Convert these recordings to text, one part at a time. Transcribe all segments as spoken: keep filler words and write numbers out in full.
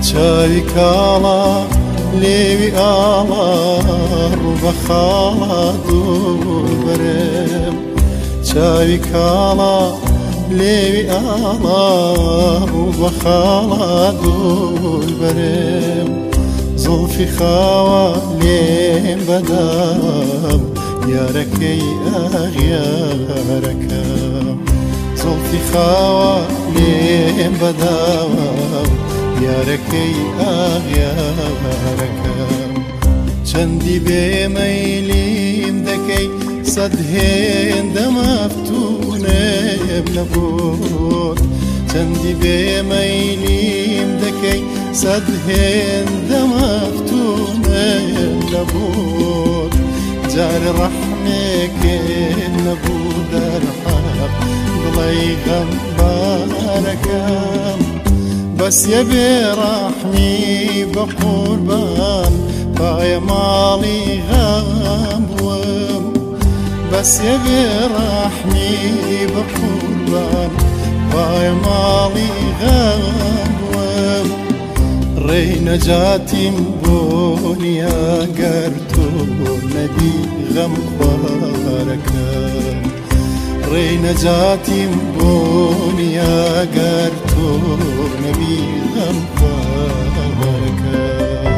چاوی کاڵا لێوی ئاڵا ڕوو بە خاڵا دوور بەرم چاوی کاڵا لێوی ئاڵا ڕوو بە خاڵا دوور بەرم زوڵفی خاوە لێم بەدام یارەکەی ئاغیارەکەم زوڵفی خاوە لێم بەدام یارەکەی ئاغیارەکەم چەندی بێمەیلیم دەکەی سەد هێندە مەفتونێم نەبووت چەندی بێمەیلیم دەکەی سەد هێندە مەفتونێم نەبووت جارێ ڕەحمێکێت نەبوو دەرحەق دڵەی غەمبارەکەم بەس یە بێڕەحمی بە قوربان پایە ماڵی غەم بووم بەس یە بێڕەحمی بە قوربان پایە ماڵی غەم بووم ڕێی نەجاتیم بۆ نیاگەر تۆ نەبی غەمخوارەکەم ڕێی نەجاتیم بۆ نیاگەر تۆ نەبی غەمخوارەکەم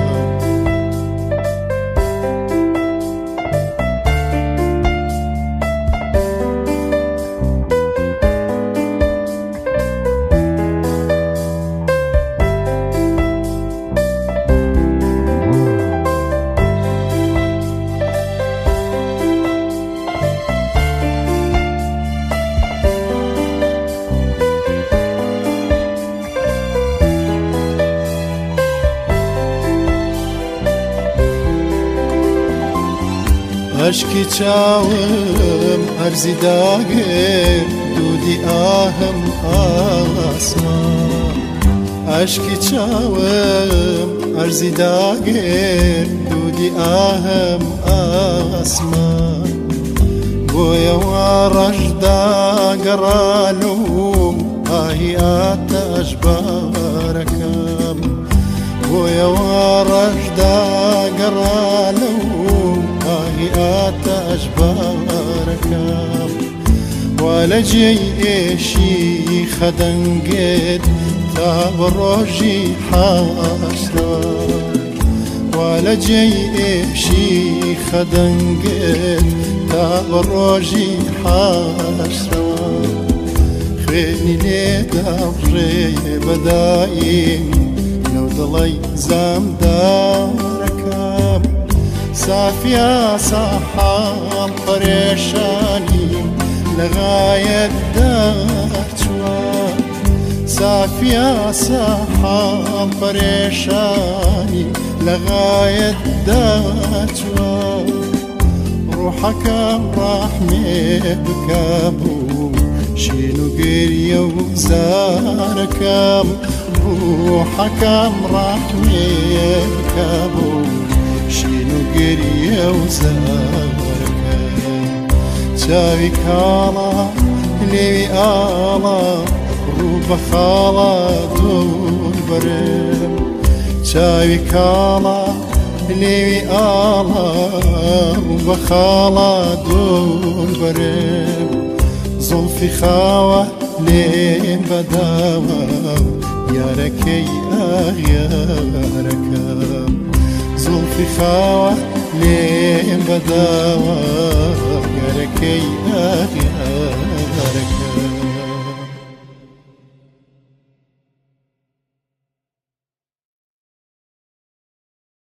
عشقی چاوم ئەرزی داگێر دوودی ئاهم ئاسمان عشقی چاوم ئەرزی داگێر دوودی ئاهم ئاسمان بۆیەوە ڕەشدا گەڕانوم ئاهی ئاتەش بارەکەم بۆیەوە ڕەشدا گەڕانوم ئاهی ئاتەش بارەکەم وا لە جێی ئێشی خەدەنگێت تا بە ڕۆژی حەشرا وا لە جێی ئێشی خەدەنگێت تا بە ڕۆژی حەشرا خوێنی لێداڕێ بەدایم لەو دڵەی زەمدارەکەم سافیا ساحام پەرێشانیم لە غایەتدا چووە سافیا ساحام پەرێشانی لە غایەتدا چووە ڕوحەکەم ڕەحمێ بکە بوو شین و گریە و زارەکەم ڕوحەکەم ڕەحمێ بکە بوو شین و گریە و زارەکەم چاوی کاڵا لێوی ئاڵا ڕوو بە خاڵا دوور بەرم چاوی کاڵا لێوی ئاڵا ڕوو بە خاڵا دوور بەرم زوڵفی خاوە لێم بەداوە یارەکەی ئاغیارەکەم زوڵفی خاوە لێم بەداوە یارەکەی ئاغیارەکەم